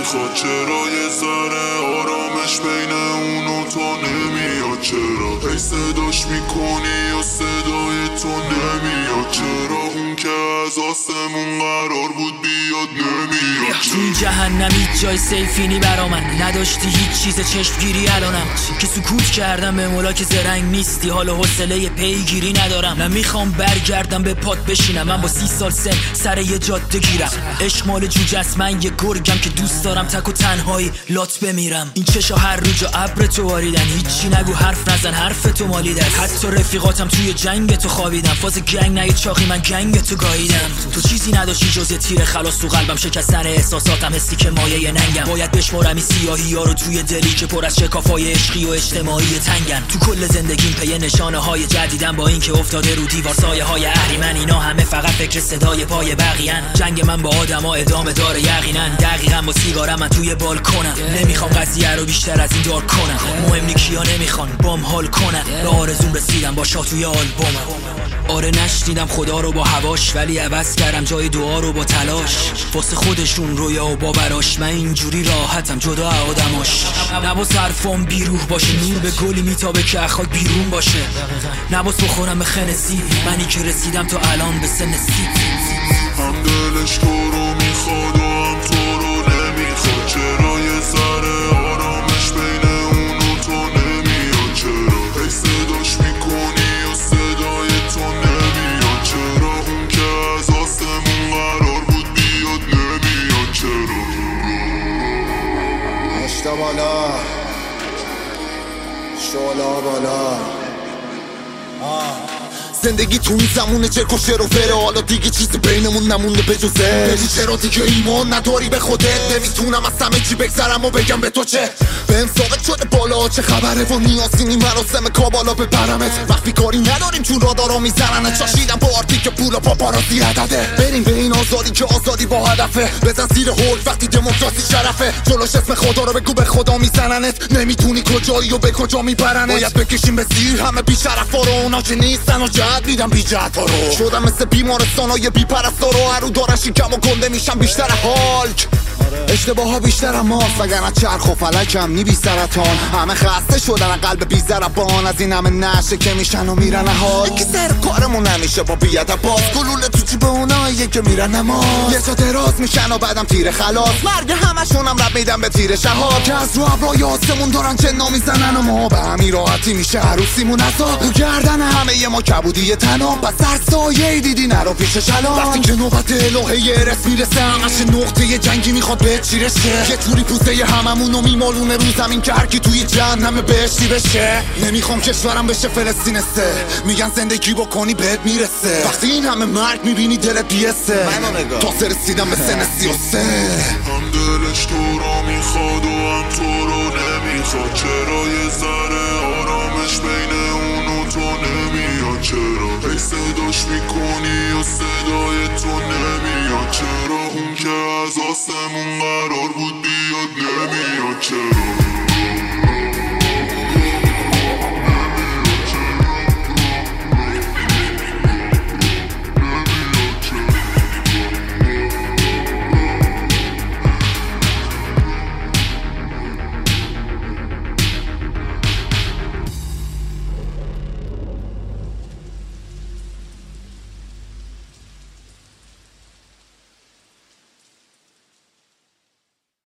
نمیخواد؟ چرا یه ذره آرامش بین اون و تو نمیاد؟ چرا هی صداش میکنی یا صدای تو نمیاد؟ چرا اون که از آسمون قرار بود بیاد نمیاد؟ تو این جهنم هیچ جای سیفینی برا من نداشتی، هیچ چیز چشمگیری الانم که سکوت کردم به ملاک زرنگ نیستی، حال و حوصله پیگیری ندارم. نمیخوام برگردم به پات بشینم، من با 30 سال سن سر یه جاده گیرم. عشق مال جوجه است، من یه گرگم که دوست دارم تک و تنهایی لات بمیرم. این چشا هر رو جا ابر تو واریدن، هیچی نگو حرف نزن حرف تو مالیدن. حتی رفیقاتم توی جنگ تو خوابیدم، فاز گنگ نه چاقی من گنگ تو گاییدم. تو چیزی نداشتی جز یه تیر خلاص تو قلبم، شکستن احساساتم حسی که مایه ننگم. باید بشمرم این سیاهی ها رو توی دلی که پر از شکافای عشقی و اجتماعی تنگن. تو کل زندگیم پی نشانه های جدیدم، با اینکه افتاده رو دیوار سایه های اهریمن. اینا همه فقط فکر صدای پای بقیه‌ن. جنگ من با آدما ادامه داره یقینا. دقیقاً با سیگارم من توی بالکنم، نمیخوام قضیه رو بیشتر از این دار کنم. مهم نی کیا نمیخوان بام حال کنن، به آرزوم رسیدم با شاه توی آلبومم. آره نشنیدم خدا رو با هواش، ولی عوض کردم جای دعا رو با تلاش. واسه خودشون رویا و باوراش، من اینجوری راحتم جدا آدماش. نباس حرفام بیروح باشه، نور به گلی میتابه که اخاک بیرون باشه. نباس بخورم به خنسی، منی که رسیدم تا الان به سن سی. هم دلش تو رو میخواد و هم تو رو نمیخواد. چرا یه ذره آرامش بین اون و تو نمیاد؟ چرا هی صداش میکنی یا صدای تو نمیاد؟ چرا اون که از آسمون قرار بود بیاد نمیاد؟ چرا اشتا بالا شولا بالا زندگی تو این زمونه چرک و شر و فره، حالا دیگه چیزی بینمون نمونده به جزه. بگی چرا دیگه ایمان نداری به خودت؟ نمیتونم از همه چی بگذرم و بگم به تو چه. بهم ثابت شده بالا چه خبره و نیازی نیم مراسم کابالا ببرمت. وقتی کاری نداریم چون رادارا میزنن، چاشیدم با آرتی که پول و پاپارازی عدده. بریم به این آزادی که آزادی با هدفه، بزن زیر هول وقتی دموکراسی شرفه. جلوش اسم خدا رو بگو به خدا میزننت، نمیتونی کجایی و به کجا میبرنت. باید بکشیم به زیر همه بیشرفا رو، اونا که نیستن و جهت میدم بی جهت ها رو. شدم مثل بیمارستانای بی پرستا رو، هرو دارن شکم و گنده میشم بیشتر هالک. اشتباه ها بیشتر هم هاست، وگرنه چرخ و فلکم نی بی سرطان. همه خسته شدن قلب بی ضربان، از این همه نشه که میشن و میرن حال. یکی سر کارمون نمیشه با بیادب باز، گلوله تو جیب اوناییه که میرن نماز. یه جا دراز میشن و بعدم تیر خلاص، مرگ همشونم رب میدم به تیر شهاب. که از رو ابرای آسمون دارن جنا میزنن و ما به همین راحتی میشه عروسیمون عذاب. رو گردن همه ما کبودی تنام، پس در سایه دیدی نرو پیش شلام. وقتی که نوبت الهه رس میرسه، همش نقطه جنگی میخواد به چیرشه. یه طوری پوزه هممونو میمالونه رو زمین که هرکی توی جهنم بهشتی بشه. نمیخوام کشورم بشه فلسطین سه، میگن زندگی بکنی بهت میرسه. وقتی این همه مرگ میبینی دلت بیسته، تازه رسیدم به سن 33. هم دلش تو رو میخواد و هم تو رو نمیخواد. چرا یه ذره آرامش بین اون و تو نمیاد؟ چرا هی صداش میکنی یا صدای تو نمیاد؟ چرا اون که از آسمون قرار بود بیاد نمیاد؟ چرا